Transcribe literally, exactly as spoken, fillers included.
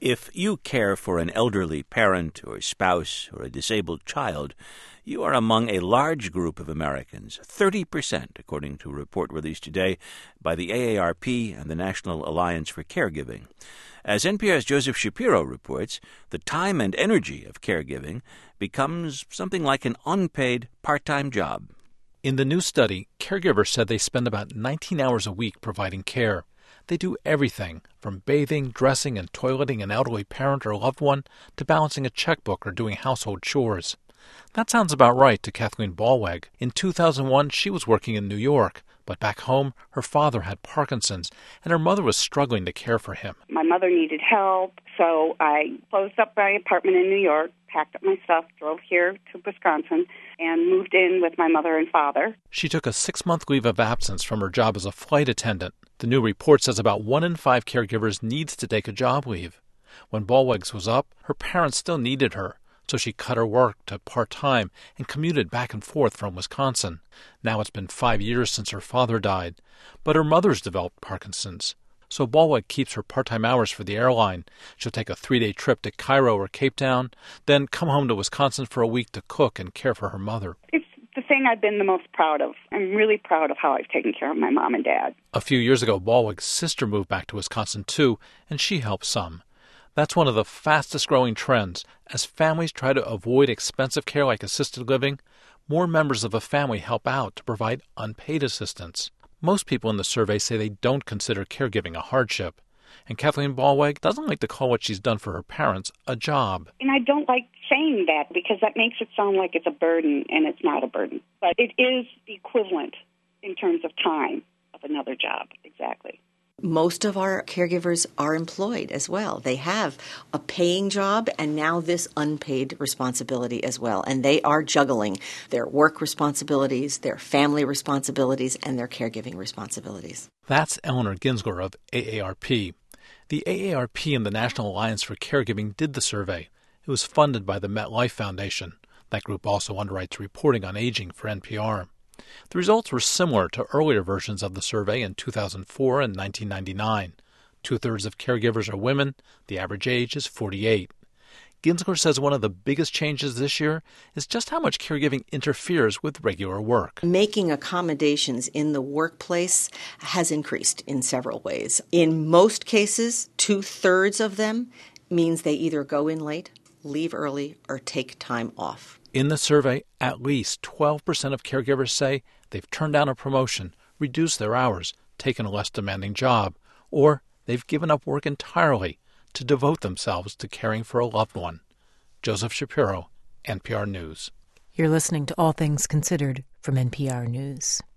If you care for an elderly parent or spouse or a disabled child, you are among a large group of Americans, thirty percent, according to a report released today by the A A R P and the National Alliance for Caregiving. As N P R's Joseph Shapiro reports, the time and energy of caregiving becomes something like an unpaid part-time job. In the new study, caregivers said they spend about nineteen hours a week providing care. They do everything from bathing, dressing, and toileting an elderly parent or loved one to balancing a checkbook or doing household chores. That sounds about right to Kathleen Ballweg. In two thousand one, she was working in New York, but back home, her father had Parkinson's, and her mother was struggling to care for him. My mother needed help, so I closed up my apartment in New York, packed up my stuff, drove here to Wisconsin, and moved in with my mother and father. She took a six-month leave of absence from her job as a flight attendant. The new report says about one in five caregivers needs to take a job leave. When Ballweg's was up, her parents still needed her, so she cut her work to part-time and commuted back and forth from Wisconsin. Now it's been five years since her father died, but her mother's developed Parkinson's. So Ballweg keeps her part-time hours for the airline. She'll take a three-day trip to Cairo or Cape Town, then come home to Wisconsin for a week to cook and care for her mother. It's the thing I've been the most proud of. I'm really proud of how I've taken care of my mom and dad. A few years ago, Ballweg's sister moved back to Wisconsin too, and she helped some. That's one of the fastest-growing trends. As families try to avoid expensive care like assisted living, more members of a family help out to provide unpaid assistance. Most people in the survey say they don't consider caregiving a hardship. And Kathleen Ballweg doesn't like to call what she's done for her parents a job. And I don't like saying that because that makes it sound like it's a burden, and it's not a burden. But it is the equivalent in terms of time of another job, exactly. Most of our caregivers are employed as well. They have a paying job and now this unpaid responsibility as well. And they are juggling their work responsibilities, their family responsibilities, and their caregiving responsibilities. That's Eleanor Ginsler of A A R P. The A A R P and the National Alliance for Caregiving did the survey. It was funded by the MetLife Foundation. That group also underwrites reporting on aging for N P R. The results were similar to earlier versions of the survey in two thousand four and nineteen ninety-nine. Two-thirds of caregivers are women. The average age is forty-eight. Ginsler says one of the biggest changes this year is just how much caregiving interferes with regular work. Making accommodations in the workplace has increased in several ways. In most cases, two-thirds of them means they either go in late, leave early, or take time off. In the survey, at least twelve percent of caregivers say they've turned down a promotion, reduced their hours, taken a less demanding job, or they've given up work entirely to devote themselves to caring for a loved one. Joseph Shapiro, N P R News. You're listening to All Things Considered from N P R News.